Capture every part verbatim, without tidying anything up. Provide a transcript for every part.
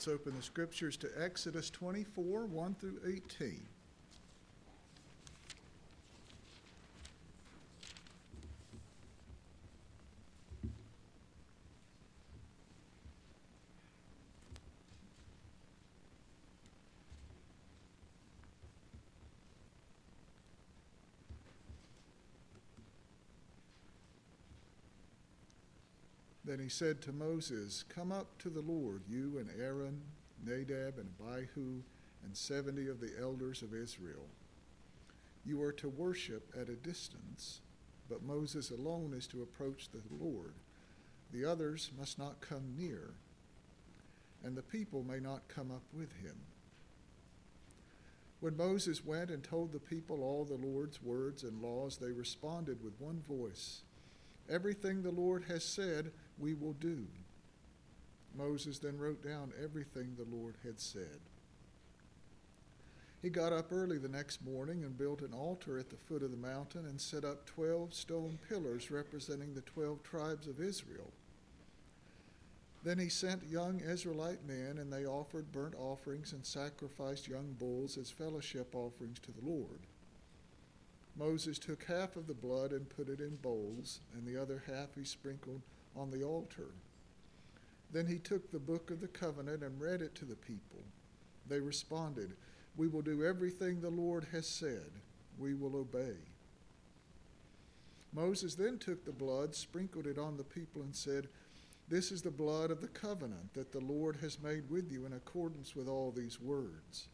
Let's open the scriptures to Exodus twenty-four, one through eighteen. Then he said to Moses, "Come up to the Lord, you and Aaron, Nadab and Abihu, and seventy of the elders of Israel. You are to worship at a distance, but Moses alone is to approach the Lord. The others must not come near, and the people may not come up with him." When Moses went and told the people all the Lord's words and laws, they responded with one voice, "Everything the Lord has said, we will do." Moses then wrote down everything the Lord had said. He got up early the next morning and built an altar at the foot of the mountain and set up twelve stone pillars representing the twelve tribes of Israel. Then he sent young Israelite men, and they offered burnt offerings and sacrificed young bulls as fellowship offerings to the Lord. Moses took half of the blood and put it in bowls, and the other half he sprinkled on the altar. Then he took the book of the covenant and read it to the people. They responded, "We will do everything the Lord has said. We will obey." Moses then took the blood, sprinkled it on the people, and said, "This is the blood of the covenant that the Lord has made with you in accordance with all these words."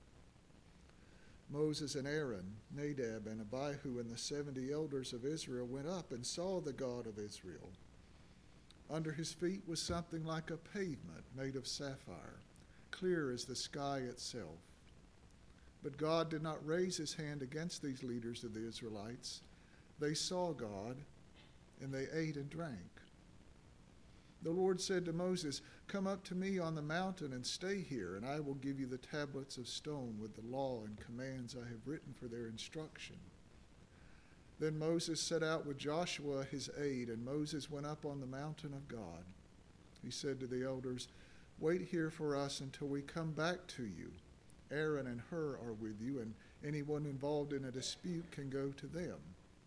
Moses and Aaron, Nadab and Abihu, and the seventy elders of Israel went up and saw the God of Israel. Under his feet was something like a pavement made of sapphire, clear as the sky itself. But God did not raise his hand against these leaders of the Israelites. They saw God, and they ate and drank. The Lord said to Moses, "Come up to me on the mountain and stay here, and I will give you the tablets of stone with the law and commands I have written for their instruction." Then Moses set out with Joshua his aide, and Moses went up on the mountain of God. He said to the elders, "Wait here for us until we come back to you. Aaron and Hur are with you, and anyone involved in a dispute can go to them."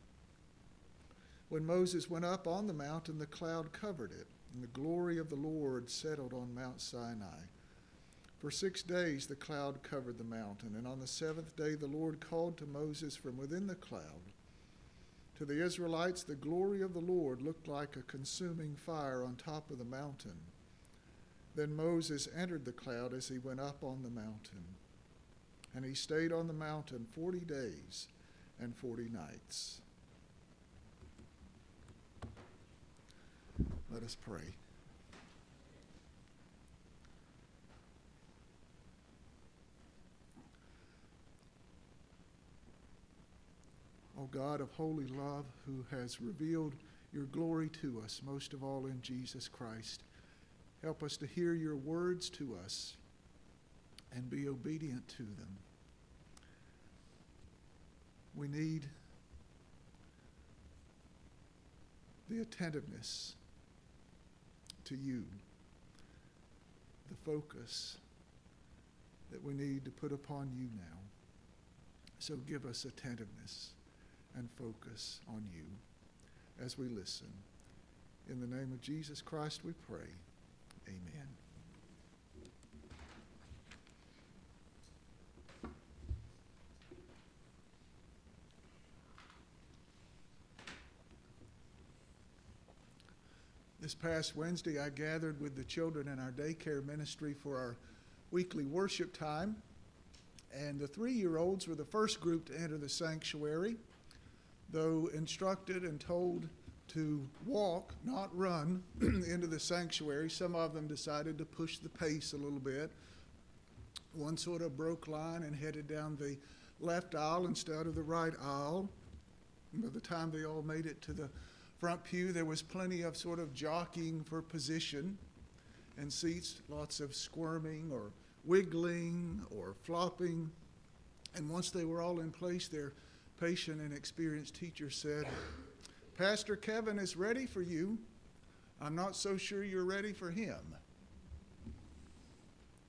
When Moses went up on the mountain, the cloud covered it, and the glory of the Lord settled on Mount Sinai. For six days the cloud covered the mountain, and on the seventh day the Lord called to Moses from within the cloud. To the Israelites, the glory of the Lord looked like a consuming fire on top of the mountain. Then Moses entered the cloud as he went up on the mountain, and he stayed on the mountain forty days and forty nights. Let us pray. O God of holy love, who has revealed your glory to us, most of all in Jesus Christ, help us to hear your words to us and be obedient to them. We need the attentiveness to you, the focus that we need to put upon you now. So give us attentiveness and focus on you as we listen. In the name of Jesus Christ we pray. Amen. This past Wednesday, I gathered with the children in our daycare ministry for our weekly worship time. And the three-year-olds were the first group to enter the sanctuary. Though instructed and told to walk, not run, into the sanctuary, some of them decided to push the pace a little bit. One sort of broke line and headed down the left aisle instead of the right aisle. And by the time they all made it to the front pew, there was plenty of sort of jockeying for position and seats, lots of squirming or wiggling or flopping. And once they were all in place, their patient and experienced teacher said, "Pastor Kevin is ready for you. I'm not so sure you're ready for him."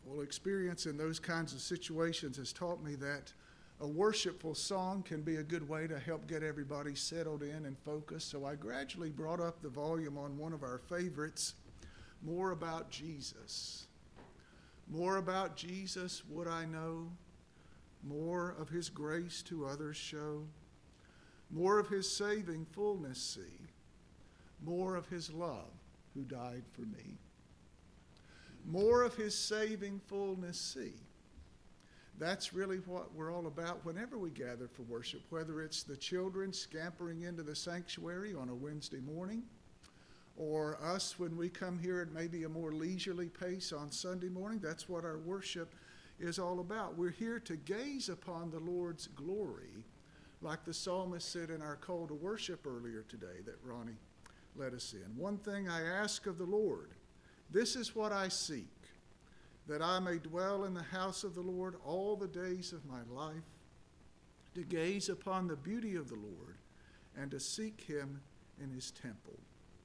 Well, experience in those kinds of situations has taught me that a worshipful song can be a good way to help get everybody settled in and focused. So I gradually brought up the volume on one of our favorites, More About Jesus. More about Jesus would I know, more of his grace to others show, more of his saving fullness see, more of his love who died for me. More of his saving fullness see. That's really what we're all about whenever we gather for worship, whether it's the children scampering into the sanctuary on a Wednesday morning, or us when we come here at maybe a more leisurely pace on Sunday morning. That's what our worship is all about. We're here to gaze upon the Lord's glory, like the psalmist said in our call to worship earlier today that Ronnie led us in. One thing I ask of the Lord, this is what I seek, that I may dwell in the house of the Lord all the days of my life, to gaze upon the beauty of the Lord and to seek him in his temple.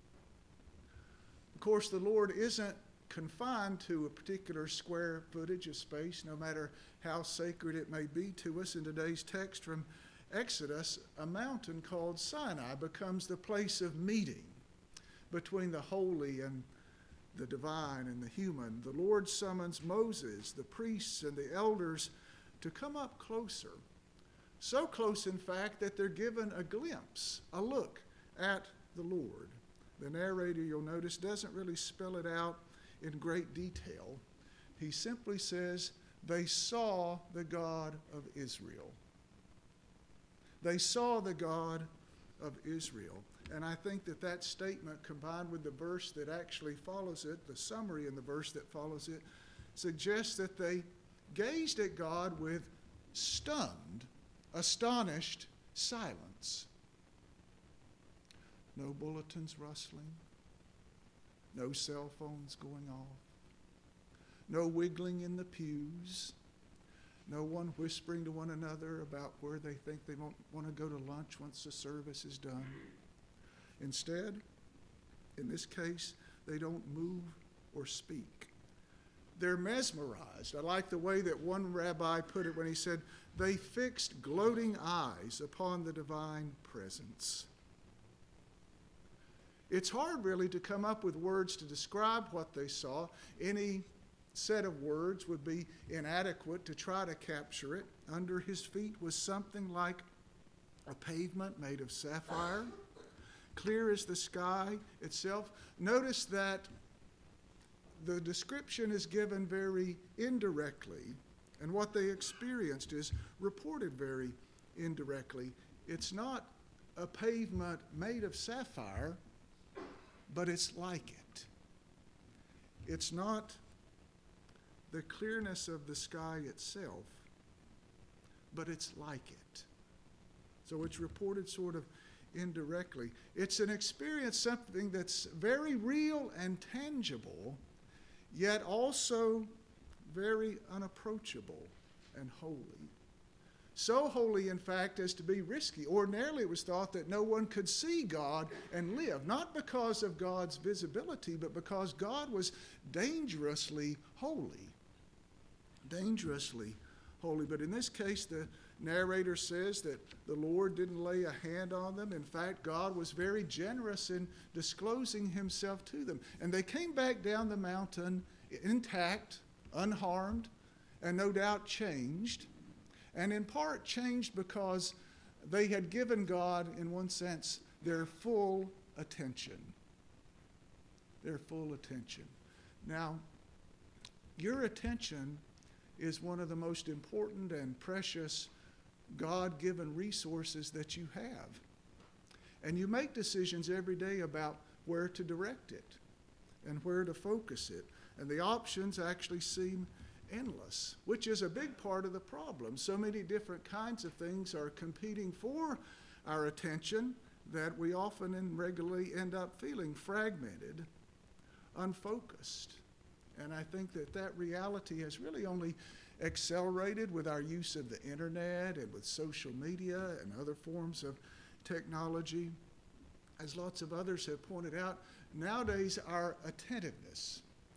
Of course, the Lord isn't confined to a particular square footage of space, no matter how sacred it may be to us. In today's text from Exodus, a mountain called Sinai becomes the place of meeting between the holy and the divine and the human. The Lord summons Moses, the priests, and the elders to come up closer. So close, in fact, that they're given a glimpse, a look at the Lord. The narrator, you'll notice, doesn't really spell it out in great detail. He simply says, they saw the God of Israel. They saw the God of Israel. And I think that that statement, combined with the verse that actually follows it, the summary in the verse that follows it, suggests that they gazed at God with stunned, astonished silence. No bulletins rustling, no cell phones going off, no wiggling in the pews, no one whispering to one another about where they think they won't want to go to lunch once the service is done. Instead, in this case, they don't move or speak. They're mesmerized. I like the way that one rabbi put it when he said, they fixed gloating eyes upon the divine presence. It's hard, really, to come up with words to describe what they saw. Any set of words would be inadequate to try to capture it. Under his feet was something like a pavement made of sapphire, clear as the sky itself. Notice that the description is given very indirectly, and what they experienced is reported very indirectly. It's not a pavement made of sapphire, but it's like it. It's not the clearness of the sky itself, but it's like it. So it's reported sort of indirectly. It's an experience, something that's very real and tangible, yet also very unapproachable and holy. So holy, in fact, as to be risky. Ordinarily, it was thought that no one could see God and live, not because of God's visibility, but because God was dangerously holy. Dangerously holy. But in this case, the narrator says that the Lord didn't lay a hand on them. In fact, God was very generous in disclosing himself to them. And they came back down the mountain intact, unharmed, and no doubt changed. And in part changed because they had given God, in one sense, their full attention. Their full attention. Now, your attention is one of the most important and precious God-given resources that you have. And you make decisions every day about where to direct it and where to focus it. And the options actually seem endless, which is a big part of the problem. So many different kinds of things are competing for our attention that we often and regularly end up feeling fragmented, unfocused. And I think that that reality has really only accelerated with our use of the internet and with social media and other forms of technology. As lots of others have pointed out, nowadays our attentiveness,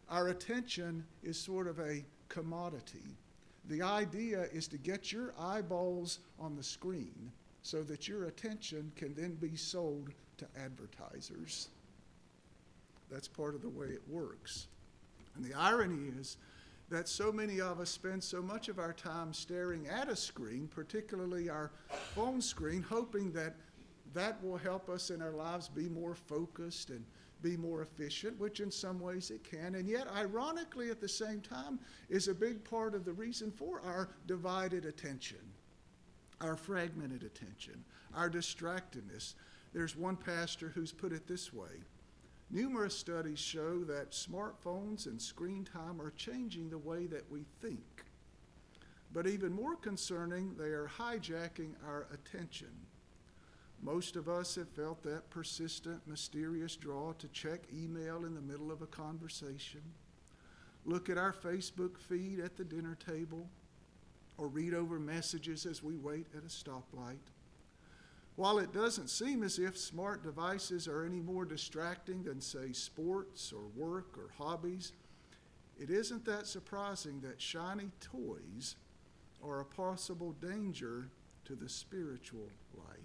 our attention is sort of a commodity. The idea is to get your eyeballs on the screen so that your attention can then be sold to advertisers. That's part of the way it works. And the irony is that so many of us spend so much of our time staring at a screen, particularly our phone screen, hoping that that will help us in our lives be more focused and be more efficient, which in some ways it can. And yet, ironically, at the same time, is a big part of the reason for our divided attention, our fragmented attention, our distractedness. There's one pastor who's put it this way: numerous studies show that smartphones and screen time are changing the way that we think. But even more concerning, they are hijacking our attention. Most of us have felt that persistent, mysterious draw to check email in the middle of a conversation, look at our Facebook feed at the dinner table, or read over messages as we wait at a stoplight. While it doesn't seem as if smart devices are any more distracting than, say, sports or work or hobbies, it isn't that surprising that shiny toys are a possible danger to the spiritual life.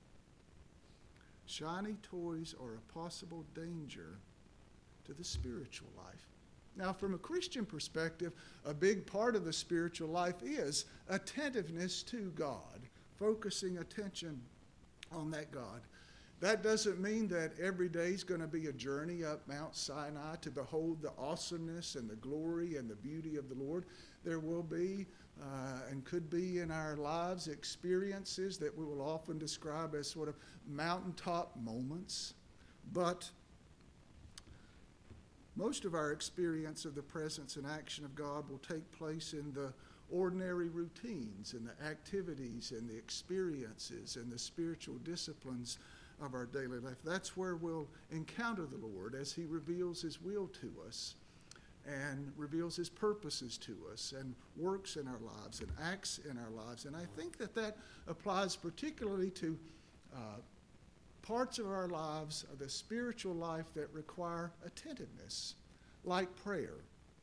Shiny toys are a possible danger to the spiritual life. Now, from a Christian perspective, a big part of the spiritual life is attentiveness to God, focusing attention on that God. That doesn't mean that every day is going to be a journey up Mount Sinai to behold the awesomeness and the glory and the beauty of the Lord. There will be uh, and could be in our lives experiences that we will often describe as sort of mountaintop moments. But most of our experience of the presence and action of God will take place in the ordinary routines and the activities and the experiences and the spiritual disciplines of our daily life. That's where we'll encounter the Lord as he reveals his will to us and reveals his purposes to us and works in our lives and acts in our lives. And I think that that applies particularly to uh, parts of our lives, of the spiritual life that require attentiveness, like prayer,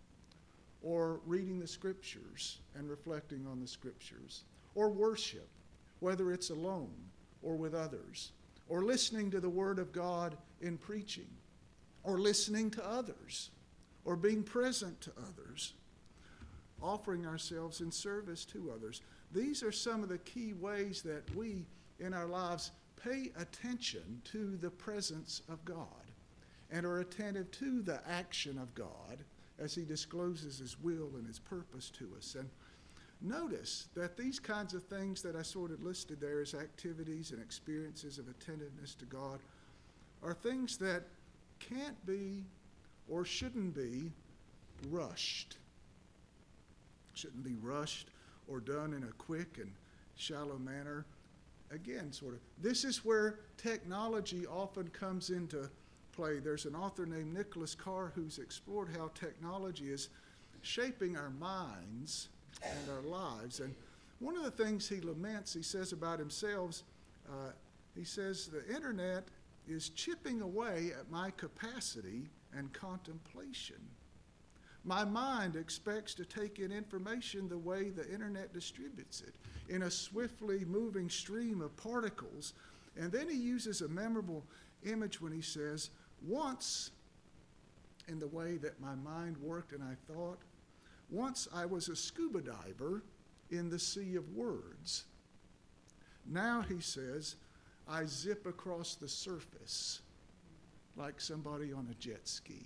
or reading the scriptures and reflecting on the scriptures, or worship, whether it's alone or with others, or listening to the word of God in preaching, or listening to others, or being present to others, offering ourselves in service to others. These are some of the key ways that we in our lives pay attention to the presence of God and are attentive to the action of God as he discloses his will and his purpose to us. And notice that these kinds of things that I sort of listed there as activities and experiences of attentiveness to God are things that can't be or shouldn't be rushed. Shouldn't be rushed or done in a quick and shallow manner. Again, sort of, this is where technology often comes into play. There's an author named Nicholas Carr who's explored how technology is shaping our minds and our lives. And one of the things he laments, he says about himself, uh, he says, the internet is chipping away at my capacity and contemplation. My mind expects to take in information the way the internet distributes it, in a swiftly moving stream of particles. And then he uses a memorable image when he says, once, in the way that my mind worked and I thought, once I was a scuba diver in the sea of words. Now, he says, I zip across the surface like somebody on a jet ski.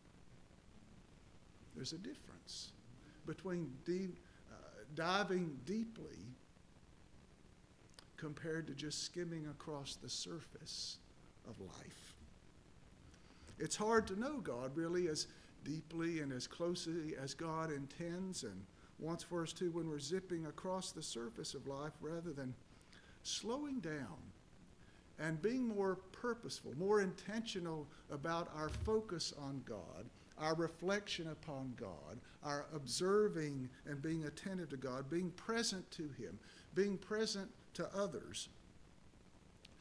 There's a difference between deep, uh, diving deeply compared to just skimming across the surface of life. It's hard to know God really as deeply and as closely as God intends and wants for us to when we're zipping across the surface of life rather than slowing down and being more purposeful, more intentional about our focus on God, our reflection upon God, our observing and being attentive to God, being present to him, being present to others.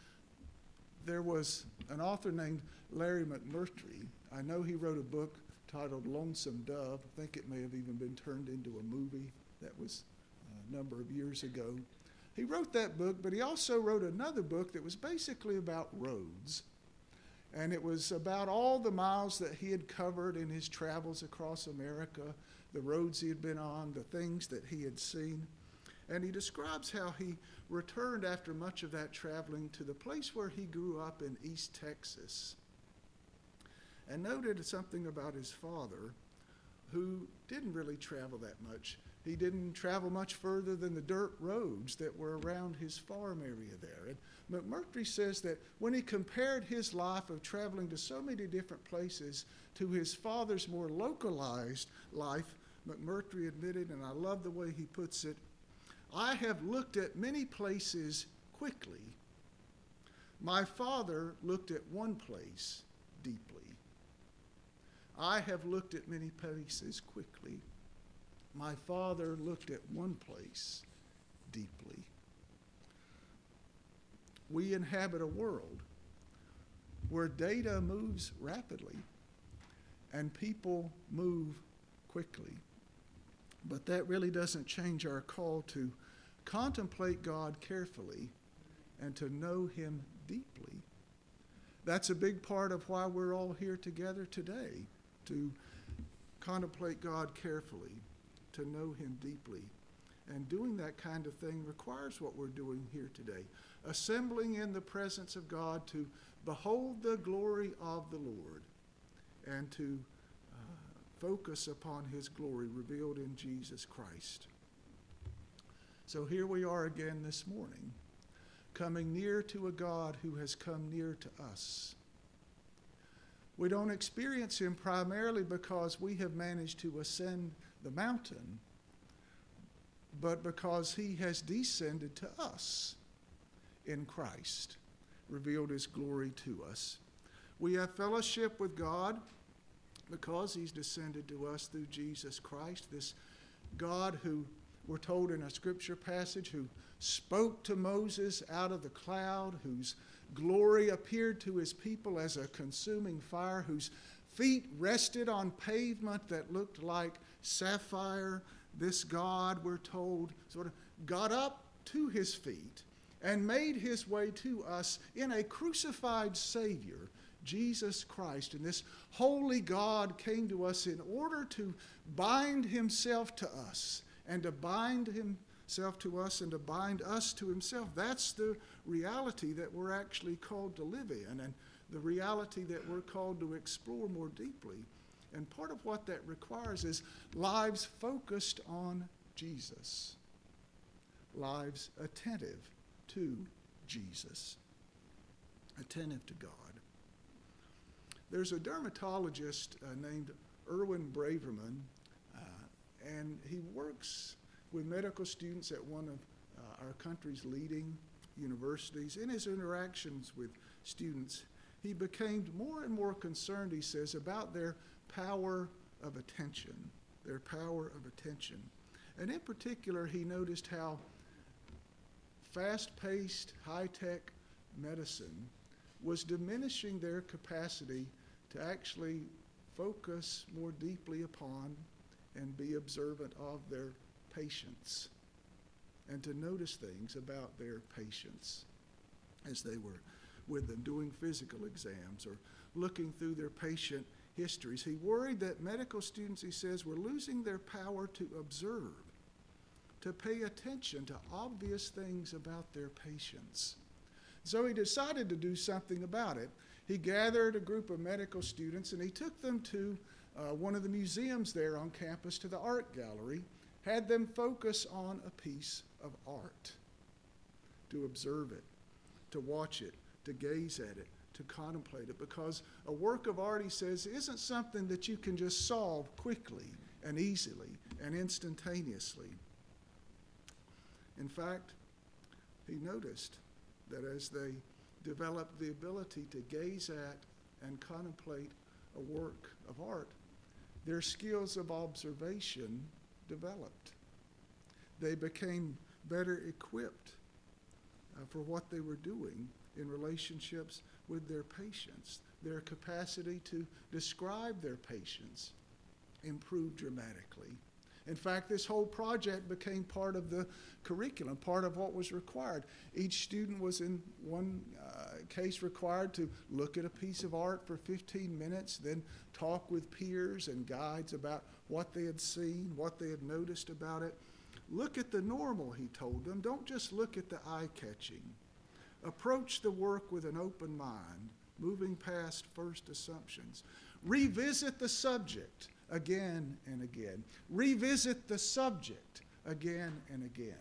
There was an author named Larry McMurtry. I know he wrote a book titled Lonesome Dove. I think it may have even been turned into a movie. That was a number of years ago. He wrote that book, but he also wrote another book that was basically about roads. And it was about all the miles that he had covered in his travels across America, the roads he had been on, the things that he had seen. And he describes how he returned after much of that traveling to the place where he grew up in East Texas. And noted something about his father, who didn't really travel that much. He didn't travel much further than the dirt roads that were around his farm area there. And McMurtry says that when he compared his life of traveling to so many different places to his father's more localized life, McMurtry admitted, and I love the way he puts it, "I have looked at many places quickly. My father looked at one place deeply. I have looked at many places quickly. My father looked at one place deeply." We inhabit a world where data moves rapidly and people move quickly. But that really doesn't change our call to contemplate God carefully and to know him deeply. That's a big part of why we're all here together today, to contemplate God carefully, to know him deeply. And doing that kind of thing requires what we're doing here today, assembling in the presence of God to behold the glory of the Lord and to uh, focus upon his glory revealed in Jesus Christ. So here we are again this morning, coming near to a God who has come near to us. We don't experience him primarily because we have managed to ascend the mountain, but because he has descended to us in Christ, revealed his glory to us. We have fellowship with God because he's descended to us through Jesus Christ, this God who, we're told in a scripture passage, who spoke to Moses out of the cloud, whose glory appeared to his people as a consuming fire, whose feet rested on pavement that looked like sapphire. This God, we're told, sort of got up to his feet and made his way to us in a crucified Savior, Jesus Christ. And this holy God came to us in order to bind himself to us and to bind himself to us and to bind us to himself. That's the reality that we're actually called to live in, and the reality that we're called to explore more deeply. And part of what that requires is lives focused on Jesus, lives attentive to Jesus, attentive to God. There's a dermatologist uh, named Erwin Braverman, uh, and he works with medical students at one of uh, our country's leading universities. In his interactions with students, he became more and more concerned, he says, about their power of attention, their power of attention. And in particular, he noticed how fast-paced, high-tech medicine was diminishing their capacity to actually focus more deeply upon and be observant of their patients and to notice things about their patients as they were with them doing physical exams or looking through their patient histories. He worried that medical students, he says, were losing their power to observe, to pay attention to obvious things about their patients. So he decided to do something about it. He gathered a group of medical students and he took them to uh, one of the museums there on campus, to the art gallery, had them focus on a piece of art, to observe it, to watch it, to gaze at it, to contemplate it, because a work of art, he says, isn't something that you can just solve quickly and easily and instantaneously. In fact, he noticed that as they developed the ability to gaze at and contemplate a work of art, their skills of observation developed. They became better equipped uh, for what they were doing in relationships with their patients, their capacity to describe their patients improved dramatically. In fact, this whole project became part of the curriculum, part of what was required. Each student was in one uh, case required to look at a piece of art for fifteen minutes, then talk with peers and guides about what they had seen, what they had noticed about it. Look at the normal, he told them. Don't just look at the eye-catching. Approach the work with an open mind, moving past first assumptions. Revisit the subject again and again. Revisit the subject again and again.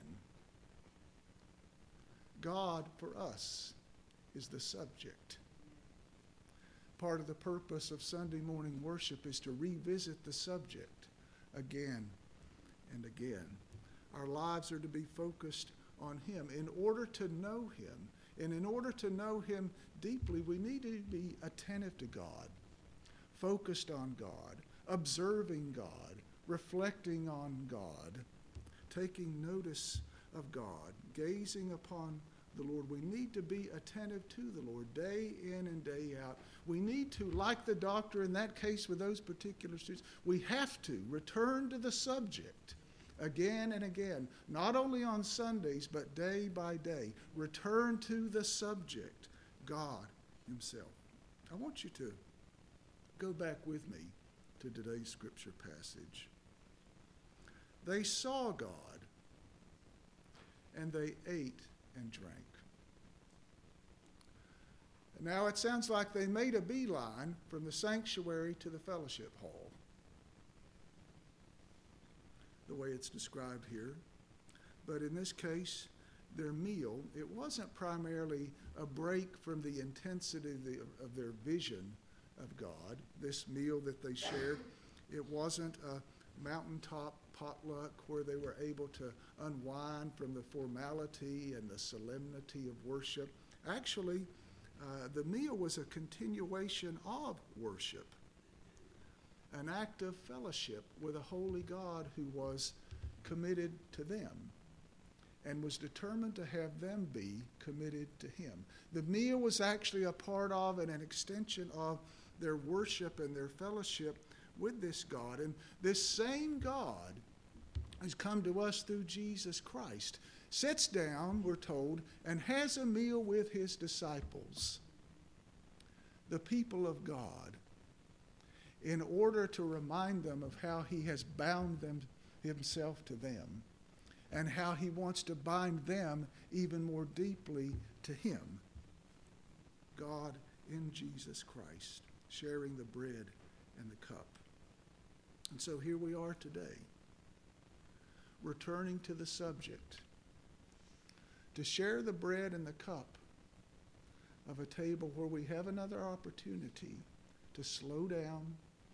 God for us is the subject. Part of the purpose of Sunday morning worship is to revisit the subject again and again. Our lives are to be focused on Him. In order to know Him, and in order to know Him deeply, we need to be attentive to God, focused on God, observing God, reflecting on God, taking notice of God, gazing upon the Lord. We need to be attentive to the Lord day in and day out. We need to, like the doctor in that case with those particular students, we have to return to the subject again and again, not only on Sundays, but day by day. Return to the subject, God Himself. I want you to go back with me to today's scripture passage. They saw God, and they ate and drank. Now it sounds like they made a beeline from the sanctuary to the fellowship hall, the way it's described here. But in this case, their meal, it wasn't primarily a break from the intensity of, the, of their vision of God. This meal that they shared, it wasn't a mountaintop potluck where they were able to unwind from the formality and the solemnity of worship. Actually, uh, the meal was a continuation of worship, an act of fellowship with a holy God who was committed to them and was determined to have them be committed to Him. The meal was actually a part of and an extension of their worship and their fellowship with this God. And this same God has come to us through Jesus Christ, sits down, we're told, and has a meal with His disciples, the people of God, in order to remind them of how He has bound them Himself to them and how He wants to bind them even more deeply to Him. God in Jesus Christ, sharing the bread and the cup. And so here we are today, returning to the subject, to share the bread and the cup of a table where we have another opportunity to slow down,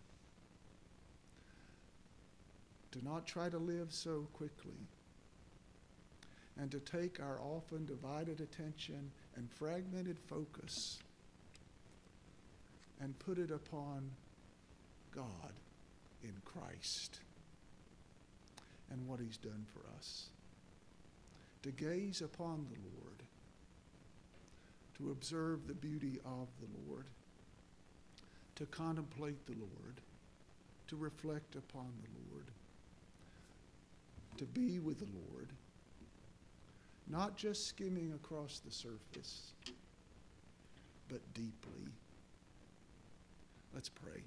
to not try to live so quickly, and to take our often divided attention and fragmented focus and put it upon God in Christ and what He's done for us. To gaze upon the Lord, to observe the beauty of the Lord, to contemplate the Lord, to reflect upon the Lord, to be with the Lord, not just skimming across the surface, but deeply. Let's pray.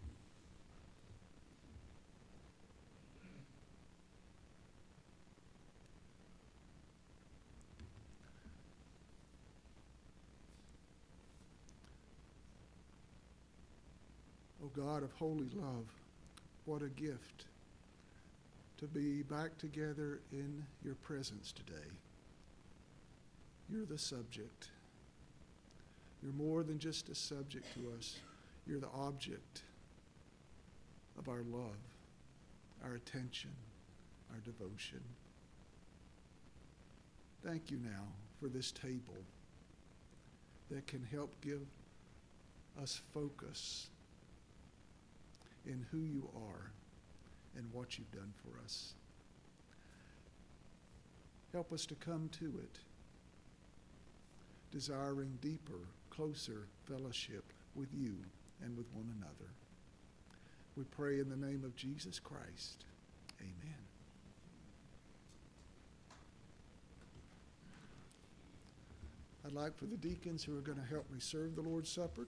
O God of holy love, what a gift to be back together in your presence today. You're the subject. You're more than just a subject to us. You're the object of our love, our attention, our devotion. Thank you now for this table that can help give us focus in who you are and what you've done for us. Help us to come to it, desiring deeper, closer fellowship with you and with one another. We pray in the name of Jesus Christ. Amen. I'd like for the deacons who are going to help me serve the Lord's Supper